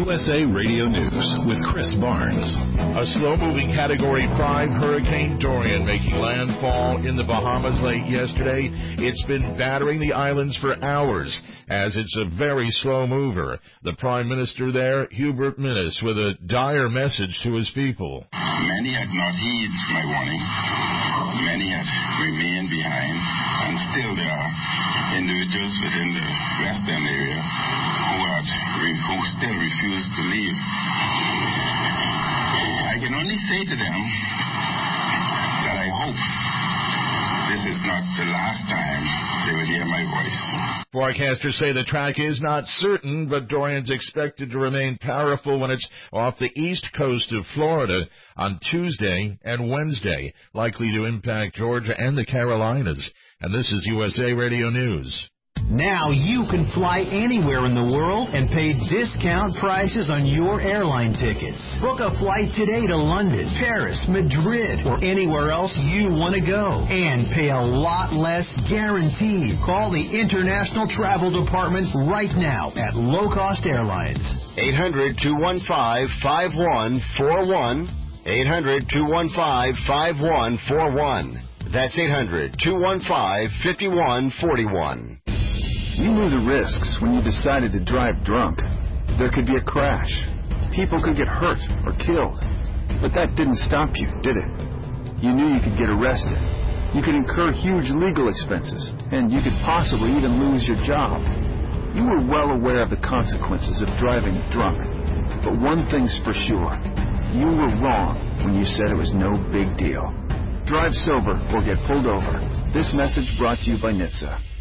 USA Radio News with Chris Barnes. A slow-moving Category 5 Hurricane Dorian making landfall in the Bahamas late yesterday. It's been battering the islands for hours as it's a very slow mover. The Prime Minister there, Hubert Minnis, with a dire message to his people. Many had not heeded my warning. Many have remained behind, and still there are individuals within the western area who still refuse to leave. I can only say to them that I hope this is not the last time they will hear my voice. Forecasters say the track is not certain, but Dorian's expected to remain powerful when it's off the east coast of Florida on Tuesday and Wednesday, likely to impact Georgia and the Carolinas. And this is USA Radio News. Now you can fly anywhere in the world and pay discount prices on your airline tickets. Book a flight today to London, Paris, Madrid, or anywhere else you want to go. And pay a lot less guaranteed. Call the International Travel Department right now at Low Cost Airlines. 800-215-5141. 800-215-5141. That's 800-215-5141. You knew the risks when you decided to drive drunk. There could be a crash. People could get hurt or killed. But that didn't stop you, did it? You knew you could get arrested. You could incur huge legal expenses, and you could possibly even lose your job. You were well aware of the consequences of driving drunk. But one thing's for sure. You were wrong when you said it was no big deal. Drive sober or get pulled over. This message brought to you by NHTSA.